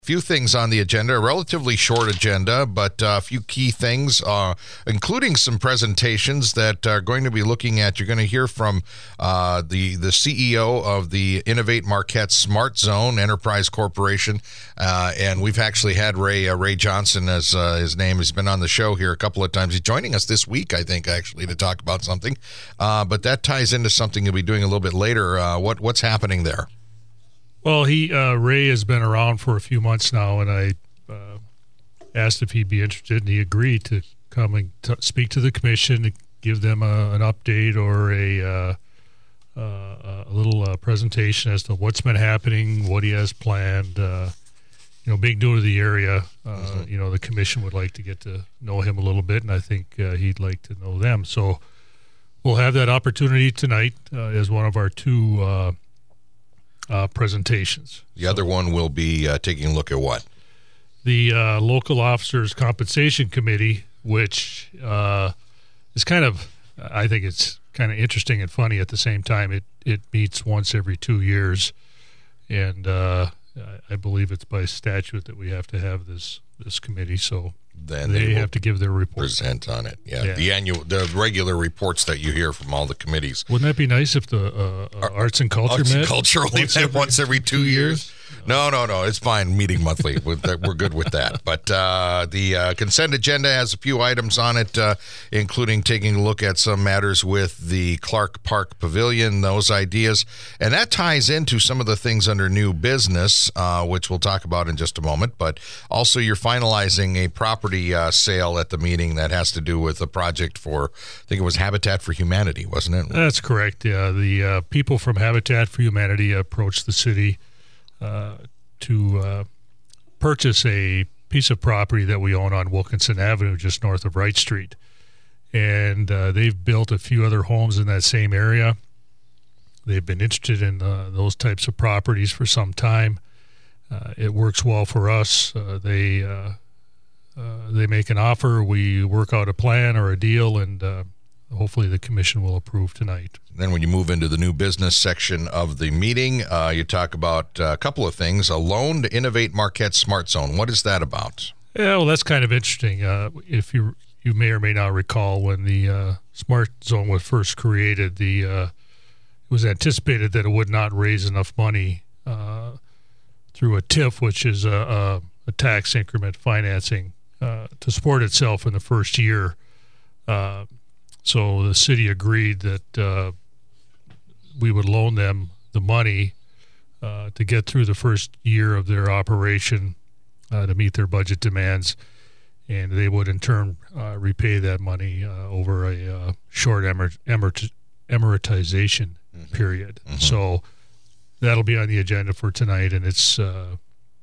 Few things on the agenda, a relatively short agenda, but a few key things, including some presentations that are going to be looking at. You're going to hear from the CEO of the Innovate Marquette Smart Zone Enterprise Corporation, and we've actually had Ray Johnson, as his name. He's been on the show here a couple of times. He's joining us this week, I think, actually, to talk about something, but that ties into something he'll be doing a little bit later. What's happening there? Well, Ray has been around for a few months now, and I asked if he'd be interested, and he agreed to come and speak to the commission, to give them an update or a little presentation as to what's been happening, what he has planned. Being new to the area, the commission would like to get to know him a little bit, and I think he'd like to know them. So we'll have that opportunity tonight as one of our two presentations. The other one will be taking a look at what? The Local Officers Compensation Committee, which is I think it's kind of interesting and funny at the same time. It meets once every 2 years, and I believe it's by statute that we have to have this committee, so then they have to give their report. Present on it, yeah. The regular reports that you hear from all the committees. Wouldn't that be nice if the Arts and Culture met? Once every 2 years? No, it's fine, meeting monthly. We're good with that. But the consent agenda has a few items on it, including taking a look at some matters with the Clark Park Pavilion, those ideas. And that ties into some of the things under new business, which we'll talk about in just a moment. But also you're finalizing a property sale at the meeting that has to do with a project for, I think it was Habitat for Humanity, wasn't it? That's correct, yeah. The people from Habitat for Humanity approached the city to purchase a piece of property that we own on Wilkinson Avenue, just north of Wright Street. And they've built a few other homes in that same area. They've been interested in those types of properties for some time. It works well for us. They make an offer, we work out a plan or a deal, and hopefully the commission will approve tonight. Then when you move into the new business section of the meeting, you talk about a couple of things. A loan to Innovate Marquette Smart Zone. What is that about? Yeah, well, that's kind of interesting. If you may or may not recall, when the Smart Zone was first created, it was anticipated that it would not raise enough money through a TIF, which is a tax increment financing, to support itself in the first year. So the city agreed that we would loan them the money to get through the first year of their operation to meet their budget demands, and they would in turn repay that money over a short amortization period. Mm-hmm. So that'll be on the agenda for tonight, and it's a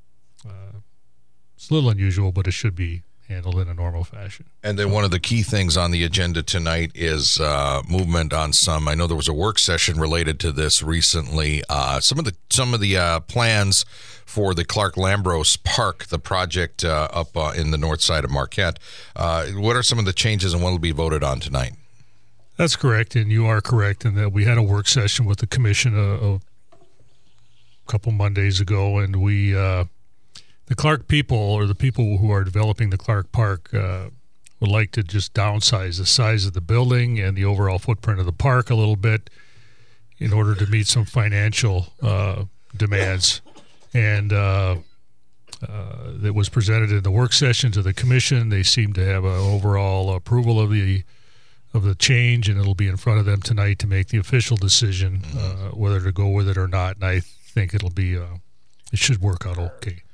little unusual, but it should be handled in a normal fashion. And then one of the key things on the agenda tonight is movement on some. I know there was a work session related to this recently. Some of the plans for the Clark Lambros Park, the project up in the north side of Marquette. What are some of the changes and what will be voted on tonight? That's correct, and you are correct in that we had a work session with the commission a couple Mondays ago, and we. The Clark people, or the people who are developing the Clark Park, would like to just downsize the size of the building and the overall footprint of the park a little bit in order to meet some financial demands. And that was presented in the work session to the commission. They seem to have an overall approval of the change, and it'll be in front of them tonight to make the official decision whether to go with it or not. And I think it should work out okay.